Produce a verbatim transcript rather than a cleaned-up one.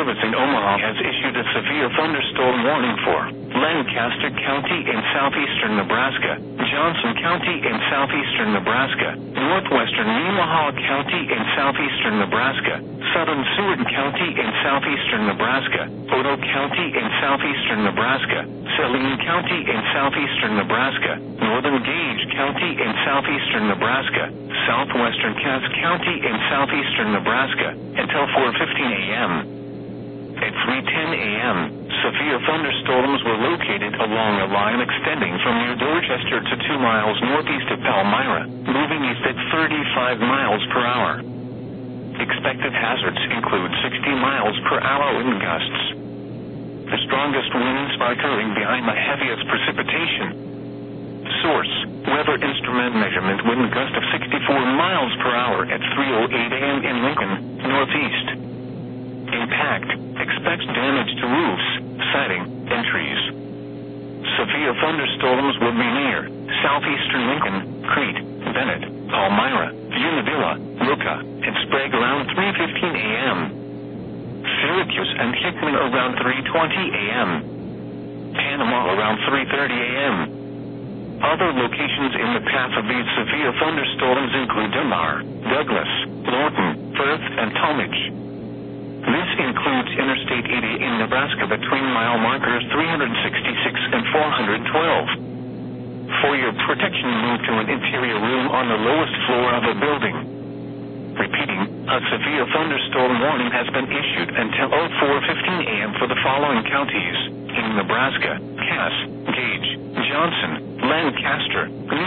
Service in Omaha has issued a severe thunderstorm warning for Lancaster County in southeastern Nebraska, Johnson County in southeastern Nebraska, northwestern Nemaha County in southeastern Nebraska, southern Seward County in southeastern Nebraska, Odo County in southeastern Nebraska, Saline County in southeastern Nebraska, northern Gage County in southeastern Nebraska, southwestern Cass County in southeastern Nebraska, until four fifteen a m At three ten a m, severe thunderstorms were located along a line extending from near Dorchester to two miles northeast of Palmyra, moving east at thirty-five miles per hour. Expected hazards include sixty miles per hour wind gusts. The strongest winds are occurring behind the heaviest precipitation. Source: Weather Instrument Measurement wind gust of sixty-four miles per hour at three oh eight a m in Lincoln, northeast. Impact: expects damage to roofs, siding, and trees. Severe thunderstorms will be near southeastern Lincoln, Crete, Bennett, Palmyra, Unadilla, Luca, and Sprague around three fifteen a m Syracuse and Hickman around three twenty a m Panama around three thirty a m Other locations in the path of these severe thunderstorms include Delmar, Douglas, Lorton, Firth, and Talmadge. This includes Interstate eighty in Nebraska between mile markers three sixty-six and four twelve. For your protection, move to an interior room on the lowest floor of a building. Repeating, a severe thunderstorm warning has been issued until four fifteen a m for the following counties in Nebraska: Cass, Gage, Johnson, Lancaster,